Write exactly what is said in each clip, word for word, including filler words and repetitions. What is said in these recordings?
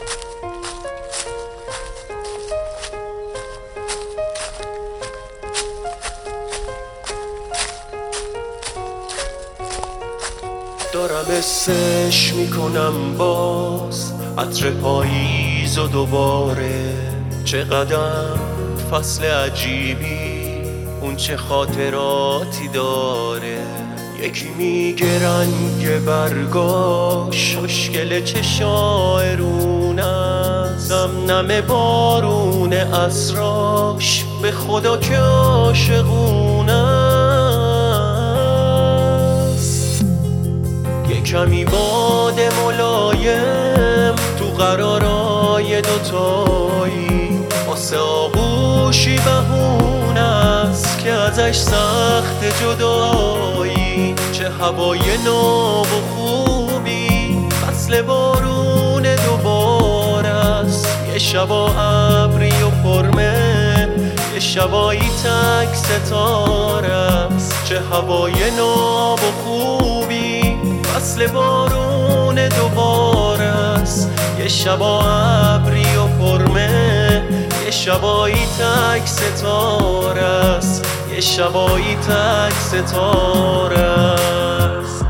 دارم حسش میکنم باز عطر پاییز و دوباره، چقدر فصل عجیبی، اون چه خاطراتی داره. یکی میگه رنگ برگاش خوشگل چشای است، نم نم بارون اسراش به خدا که عاشقونه است. یه کمی باد ملایم تو قرارای دوتایی، واسه آغوشی بهونه است که ازش سخت جدایی. چه هوای ناب و خوبی، فصل بارون دوباره است. یه شبا ابری و پرمه، یه شبایی تک ستاره است. چه هوای ناب و خوبی، فصل بارون دوباره است. یه شبا ابری و پرمه، یه شبایی تک ستاره است. یه شبایی تک ستاره است.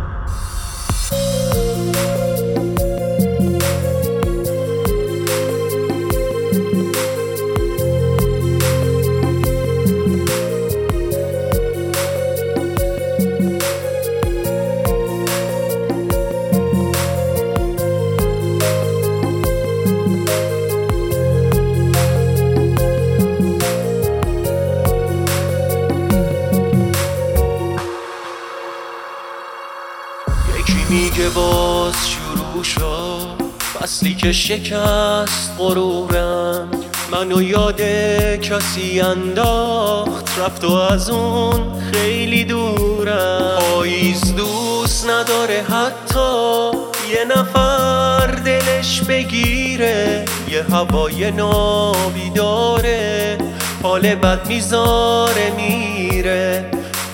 یکی میگه باز شروع شد فصلی که شکست غرورم، منو یاد کسی انداخت رفت و از اون خیلی دورم. پاییز دوست نداره حتی یه نفر دلش بگیره، یه هوای نابی داره حال بد میذاره میره.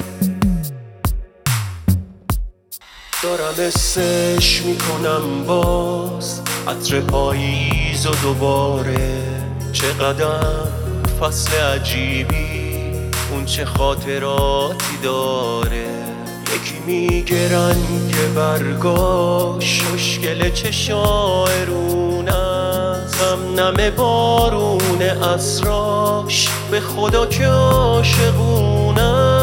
دارم حسش میکنم باز عطر پاییز و دوباره، چقدر فصل عجیبی، اون چه خاطراتی داره. یکی میگه رنگ برگاش خوشگل چشای است، نم نم بارون اسراش به خدا که عاشقونه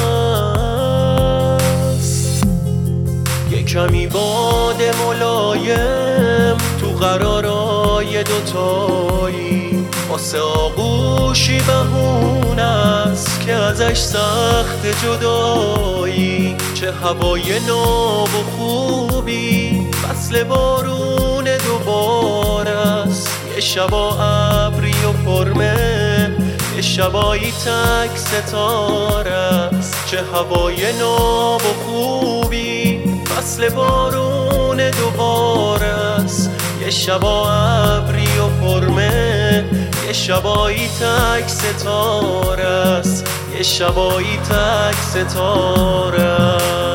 کمی باد ملایم تو قرارای دوتایی، واسه آغوشی بهونه است که ازش سخت جدایی. چه هوای ناب و خوبی، فصل بارون دوباره است. یه شبا ابری و پرمه، یه شبایی تک ستاره است. چه هوای ناب و خوبی، فصل بارون دوباره است. یه شبا ابری و پرمه، یه شبایی تک ستاره است. یه شبایی تک ستاره است.